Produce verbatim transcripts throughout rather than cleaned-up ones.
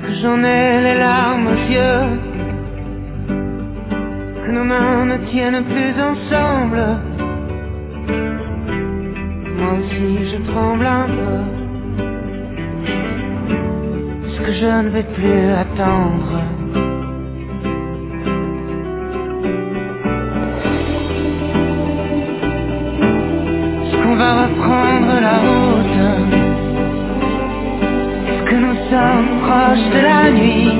que j'en ai les larmes aux yeux, que nos mains ne tiennent plus ensemble. Moi aussi je tremble un peu, ce que je ne vais plus attendre. Est-ce qu'on va reprendre la route? Est-ce que nous sommes proches de la nuit?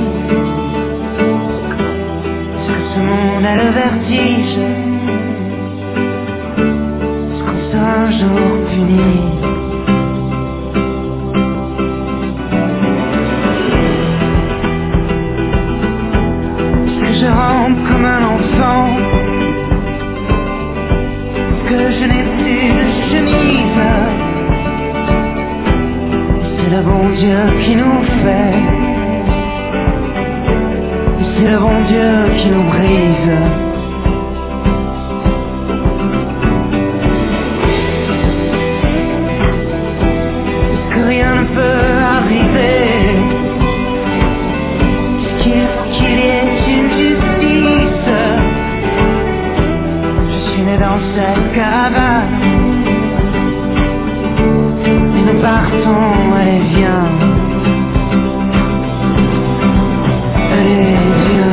Est-ce que ce monde a le vertige? Est-ce qu'on sera un jour puni? Est-ce que je rampe comme un enfant? Est-ce que je n'ai plus de chemise? C'est le bon Dieu qui nous fait, c'est le bon Dieu qui nous brise. Est-ce que rien ne peut arriver? Est-ce qu'il faut qu'il y ait une justice? Je suis né dans cette caravane et nous partons, allez viens. Allez viens.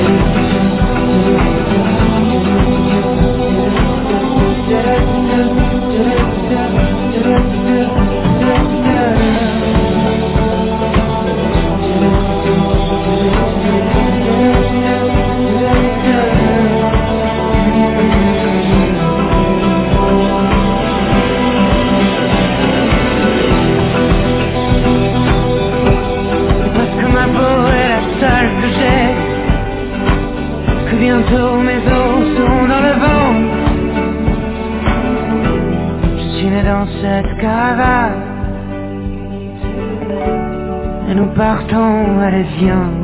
Bientôt mes os seront dans le vent. Je suis né dans cette caravane et nous partons, allez viens.